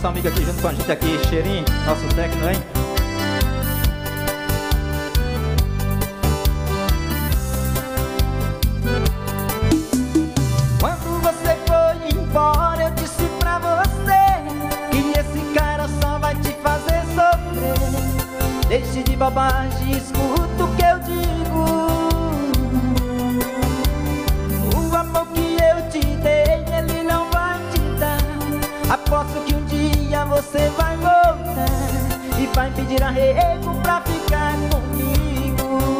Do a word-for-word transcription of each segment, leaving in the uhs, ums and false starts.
nosso amigo aqui junto com a gente aqui, Cheirinho, nosso técnico, hein? Quando você foi embora, eu disse pra você que esse cara só vai te fazer sofrer. Deixe de bobagem, escuta o que eu digo. O amor que eu te dei, ele não vai te dar. Aposto que um dia você vai voltar e vai pedir arrego pra ficar comigo.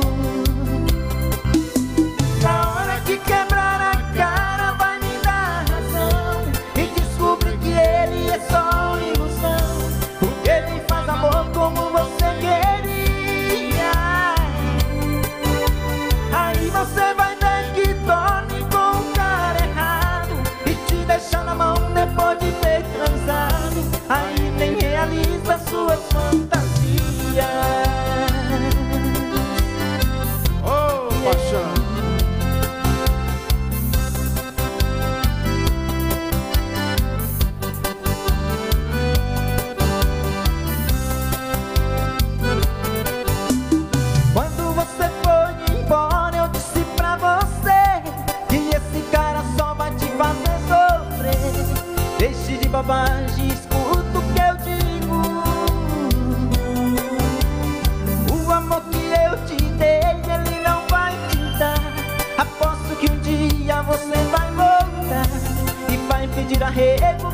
Na hora que quebrar a cara, vai me dar razão e descobrir que ele é só ilusão, porque ele faz amor como você queria. Aí você vai ver que dorme com o cara errado e te deixa na mão depois de ter transado. Aí nem realiza suas fantasias. Ô, paixão. Quando você foi embora, eu disse pra você que esse cara só vai te fazer sofrer. Deixe de bobagem, escuta o que eu digo. O amor que eu te dei, ele não vai te dar. Aposto que um dia você vai voltar e vai pedir arrego